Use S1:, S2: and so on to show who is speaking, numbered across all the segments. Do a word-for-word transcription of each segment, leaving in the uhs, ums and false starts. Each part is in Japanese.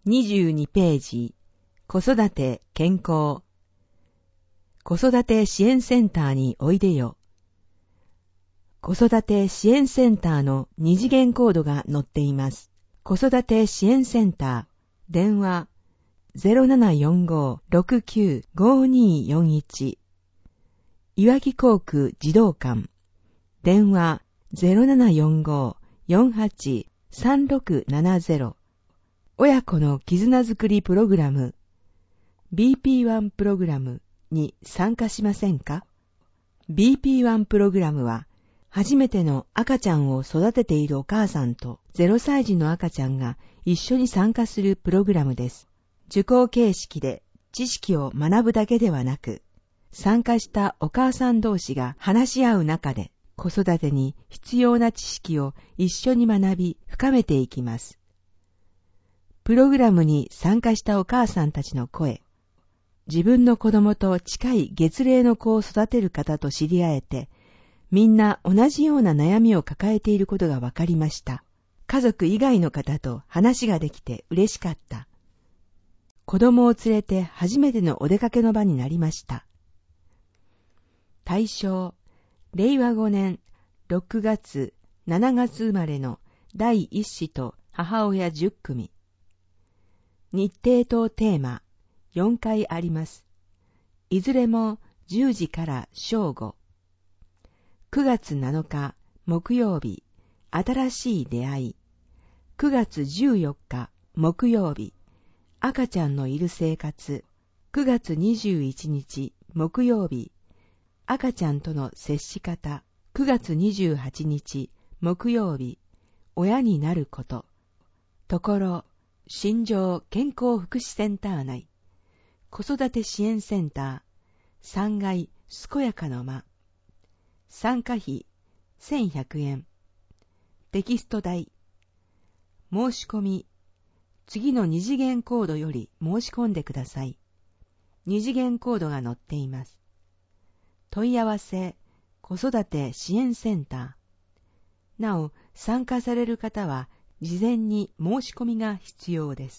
S1: にじゅうにページ、子育て健康。子育て支援センターにおいでよ。子育て支援センターの二次元コードが載っています。子育て支援センター、電話 ゼロななよんご ろくきゅう ごにーよんいち。いわき航空児童館、電話 ゼロななよんご よんはち さんろくななゼロ。親子の絆づくりプログラム ビーピーワン プログラムに参加しませんか？ ビーピーワン プログラムは初めての赤ちゃんを育てているお母さんとゼロさい児の赤ちゃんが一緒に参加するプログラムです。受講形式で知識を学ぶだけではなく、参加したお母さん同士が話し合う中で子育てに必要な知識を一緒に学び深めていきます。プログラムに参加したお母さんたちの声、自分の子供と近い月齢の子を育てる方と知り合えて、みんな同じような悩みを抱えていることが分かりました。家族以外の方と話ができて嬉しかった。子供を連れて初めてのお出かけの場になりました。対象、れいわごねんろくがつ、しちがつ生まれのだいいっ子と母親じゅっくみ。日程とテーマ、よんかいあります。いずれもじゅうじから正午。くがつなのか木曜日、新しい出会い。くがつじゅうよっか木曜日、赤ちゃんのいる生活。くがつにじゅういちにち木曜日、赤ちゃんとの接し方。くがつにじゅうはちにち木曜日、親になること。ところ、新庄健康福祉センター内、子育て支援センター、さんがい健やかの間。参加費せんひゃくえん。テキスト代。申し込み。次の二次元コードより申し込んでください。二次元コードが載っています。問い合わせ、子育て支援センター。なお、参加される方は事前に申し込みが必要です。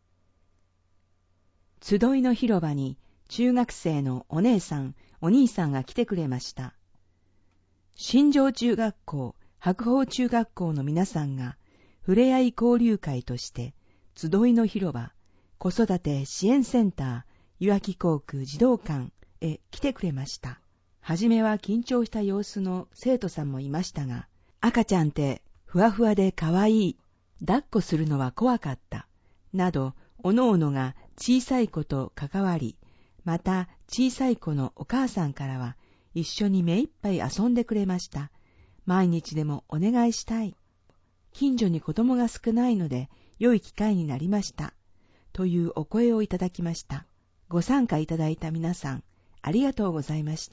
S1: 集いの広場に中学生のお姉さん、お兄さんが来てくれました。新庄中学校、白鳳中学校の皆さんがふれあい交流会として集いの広場、子育て支援センター、いわき航空児童館へ来てくれました。はじめは緊張した様子の生徒さんもいましたが、赤ちゃんってふわふわでかわいい、抱っこするのは怖かった、など、おのおのが小さい子と関わり、また小さい子のお母さんからは、一緒に目いっぱい遊んでくれました。毎日でもお願いしたい。近所に子供が少ないので、良い機会になりました。というお声をいただきました。ご参加いただいた皆さん、ありがとうございました。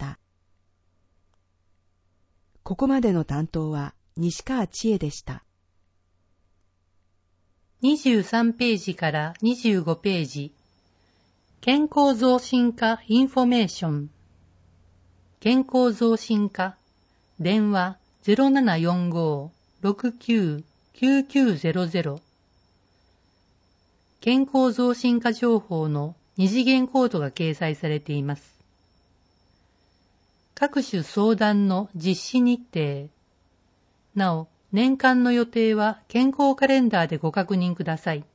S1: ここまでの担当は西川千恵でした。
S2: にじゅうさんページからにじゅうごページ。健康増進課インフォメーション。健康増進課、電話 ゼロななよんご ろくきゅう きゅうきゅうゼロゼロ。健康増進課情報の二次元コードが掲載されています。各種相談の実施日程。なお、年間の予定は健康カレンダーでご確認ください。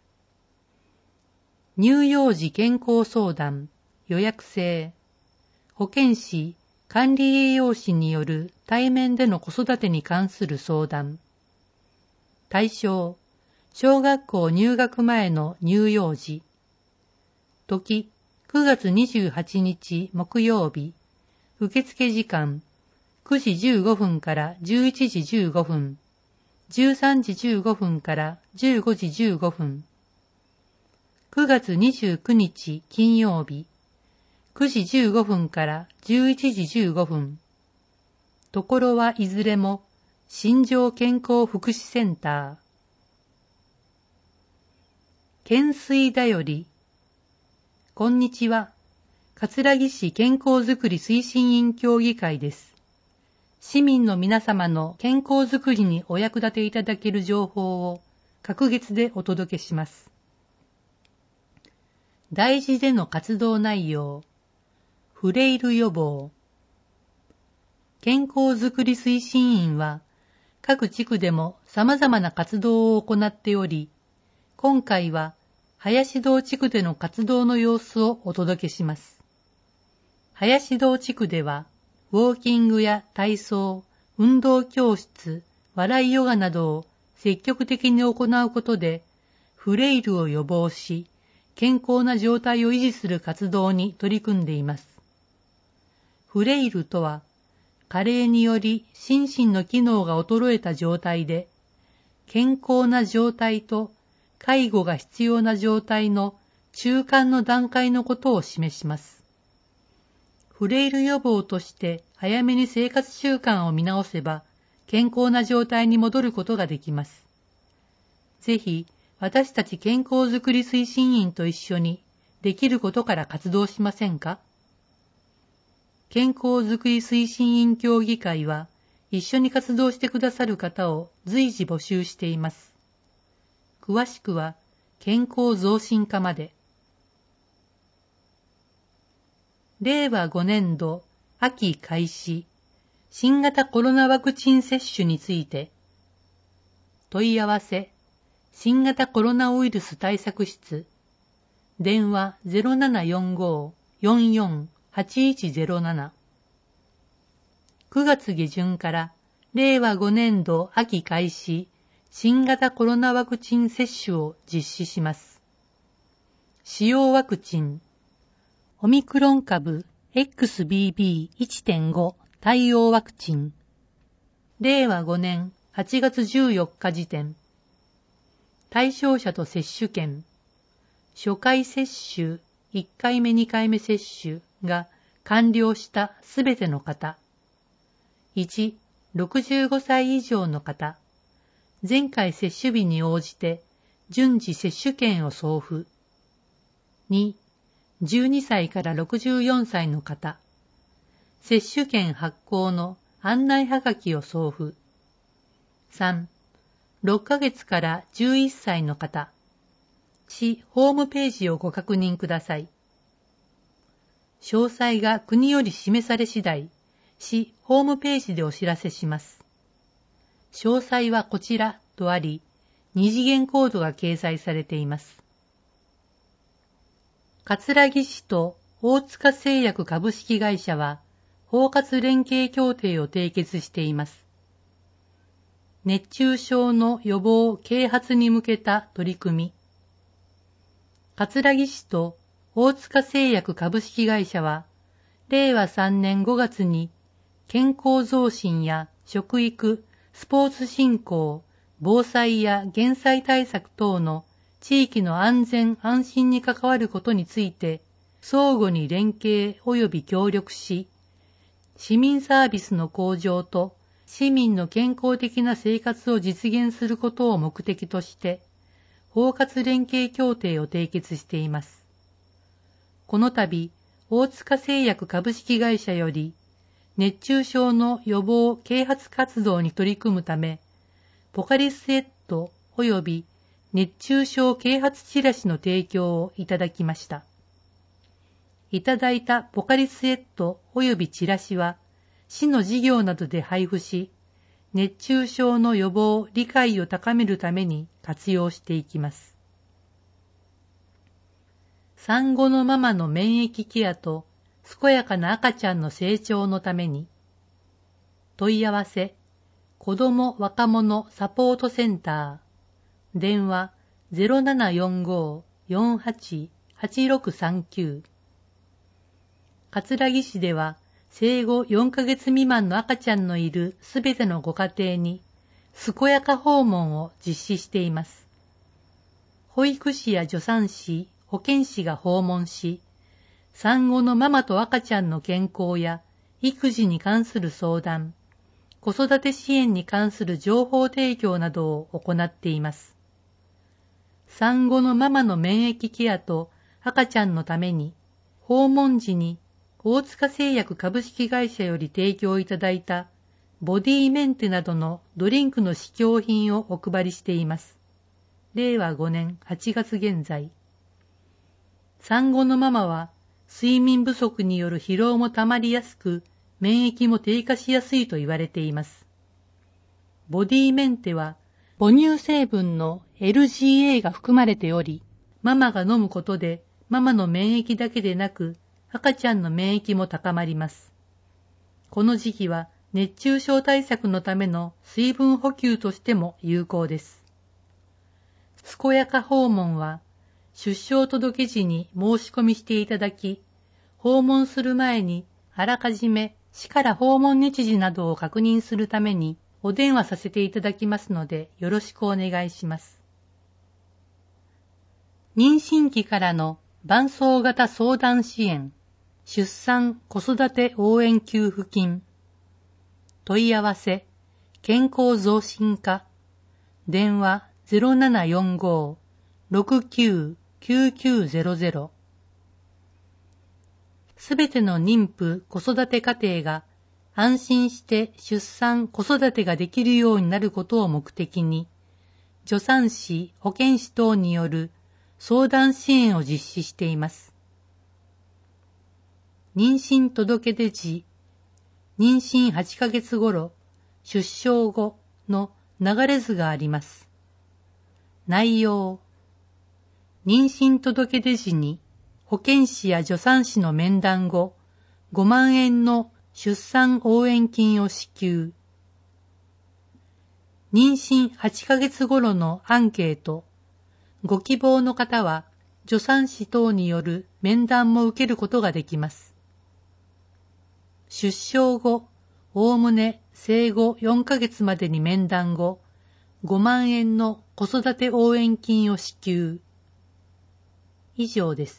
S2: 乳幼児健康相談、予約制。保健師、管理栄養士による対面での子育てに関する相談。対象、小学校入学前の乳幼児。時、くがつにじゅうはちにち木曜日。受付時間、くじじゅうごふんからじゅういちじじゅうごふん。じゅうさんじじゅうごふんからじゅうごじじゅうごふん。くがつにじゅうくにち金曜日。くじじゅうごふんからじゅういちじじゅうごふん。ところはいずれも、新庄健康福祉センター。懸垂だより。こんにちは。葛城市健康づくり推進委員協議会です。市民の皆様の健康づくりにお役立ていただける情報を、隔月でお届けします。 大事での活動内容、フレイル予防。健康づくり推進員は、各地区でも様々な活動を行っており、今回は林堂地区での活動の様子をお届けします。林堂地区では、ウォーキングや体操、運動教室、笑いヨガなどを積極的に行うことで、フレイルを予防し、健康な状態を維持する活動に取り組んでいます。フレイルとは、加齢により心身の機能が衰えた状態で、健康な状態と介護が必要な状態の中間の段階のことを示します。フレイル予防として早めに生活習慣を見直せば、健康な状態に戻ることができます。ぜひ、私たち健康づくり推進員と一緒にできることから活動しませんか？健康づくり推進員協議会は一緒に活動してくださる方を随時募集しています。詳しくは健康増進課まで。れいわごねんど秋開始新型コロナワクチン接種について問い合わせ新型コロナウイルス対策室電話 ゼロななよんご よんよん はちいちゼロなな くがつ下旬かられいわごねんど秋開始新型コロナワクチン接種を実施します。使用ワクチンオミクロン株 エックスビービーいってんご 対応ワクチンれいわごねんはちがつじゅうよっか時点対象者と接種券初回接種いっかいめにかいめ接種が完了したすべての方いち、ろくじゅうごさい以上の方前回接種日に応じて順次接種券を送付に、じゅうにさいからろくじゅうよんさいの方接種券発行の案内はがきを送付さん、ろっかげつからじゅういっさいの方市ホームページをご確認ください。詳細が国より示され次第、市ホームページでお知らせします。詳細はこちらとあり、二次元コードが掲載されています。桂木市と大塚製薬株式会社は、包括連携協定を締結しています。熱中症の予防・啓発に向けた取り組み。桂木市と大塚製薬株式会社は、れいわさんねんごがつに健康増進や食育、スポーツ振興、防災や減災対策等の地域の安全安心に関わることについて、相互に連携及び協力し、市民サービスの向上と市民の健康的な生活を実現することを目的として、包括連携協定を締結しています。この度、大塚製薬株式会社より、熱中症の予防・啓発活動に取り組むため、ポカリスエット及び熱中症啓発チラシの提供をいただきました。いただいたポカリスエット及びチラシは、市の事業などで配布し、熱中症の予防・理解を高めるために活用していきます。産後のママの免疫ケアと健やかな赤ちゃんの成長のために、問い合わせ、子ども若者サポートセンター、電話 ゼロななよんご よんはち はちろくさんきゅう。桂木市では、生後よんかげつ未満の赤ちゃんのいるすべてのご家庭に、健やか訪問を実施しています。保育士や助産師、保健師が訪問し、産後のママと赤ちゃんの健康や育児に関する相談、子育て支援に関する情報提供などを行っています。産後のママの免疫ケアと赤ちゃんのために、訪問時に大塚製薬株式会社より提供いただいたボディメンテなどのドリンクの試供品をお配りしています。れいわごねんはちがつ現在。 産後のママは睡眠不足による疲労もたまりやすく、免疫も低下しやすいと言われています。ボディメンテは母乳成分の エルジーエー が含まれており、ママが飲むことでママの免疫だけでなく赤ちゃんの免疫も高まります。この時期は熱中症対策のための水分補給としても有効です。健やか訪問は出生届時に申し込みしていただき、訪問する前にあらかじめ市から訪問日時などを確認するためにお電話させていただきますのでよろしくお願いします。妊娠期からの伴走型相談支援、出産・子育て応援給付金。問い合わせ、健康増進課、電話 ゼロななよんご ろくきゅう きゅうきゅうゼロゼロ。すべての妊婦・子育て家庭が安心して出産・子育てができるようになることを目的に、助産師・保健師等による相談支援を実施しています。妊娠届出時、妊娠はちかげつ頃、出生後の流れ図があります。内容、妊娠届出時に保健師や助産師の面談後、ごまんえんの出産応援金を支給。妊娠はちかげつ頃のアンケート、ご希望の方は助産師等による面談も受けることができます。出生後、おおむね生後よんかげつまでに面談後、ごまんえんの子育て応援金を支給。以上です。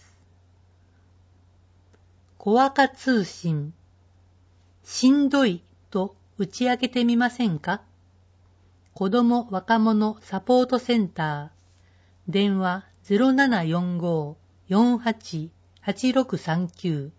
S2: 小赤通信。しんどいと打ち明けてみませんか？子ども若者サポートセンター。電話 ゼロななよんご よんはち はちろくさんきゅう。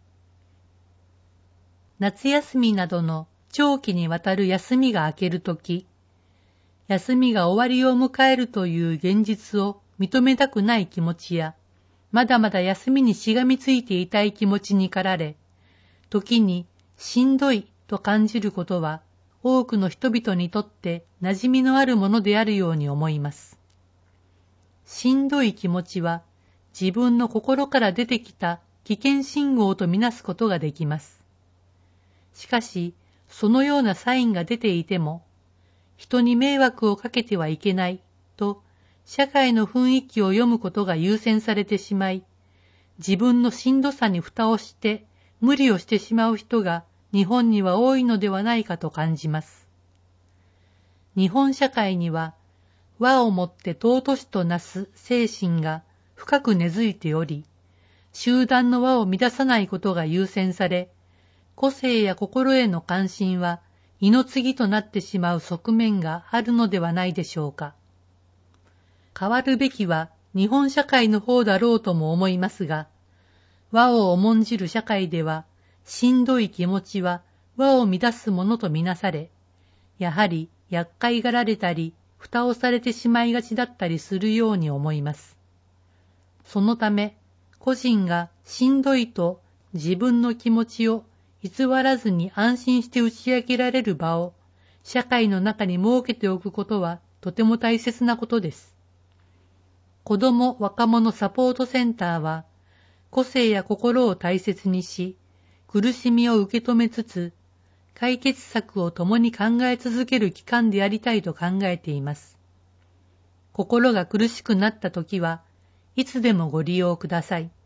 S2: 夏休みなどの長期にわたる休みが明けるとき、休みが終わりを迎えるという現実を認めたくない気持ちや、まだまだ休みにしがみついていたい気持ちに駆られ、時にしんどいと感じることは多くの人々にとって馴染みのあるものであるように思います。しんどい気持ちは自分の心から出てきた危険信号とみなすことができます。しかし、そのようなサインが出ていても、人に迷惑をかけてはいけないと社会の雰囲気を読むことが優先されてしまい、自分のしんどさに蓋をして無理をしてしまう人が日本には多いのではないかと感じます。日本社会には和をもって尊しとなす精神が深く根付いており、集団の和を乱さないことが優先され、個性や心への関心は二の次となってしまう側面があるのではないでしょうか。変わるべきは日本社会の方だろうとも思いますが、和を重んじる社会では、しんどい気持ちは和を乱すものとみなされ、やはり厄介がられたり、蓋をされてしまいがちだったりするように思います。そのため、個人がしんどいと自分の気持ちを偽らずに安心して打ち明けられる場を社会の中に設けておくことはとても大切なことです。子ども若者サポートセンターは個性や心を大切にし、苦しみを受け止めつつ、解決策を共に考え続ける機関でありたいと考えています。心が苦しくなったときは、いつでもご利用ください。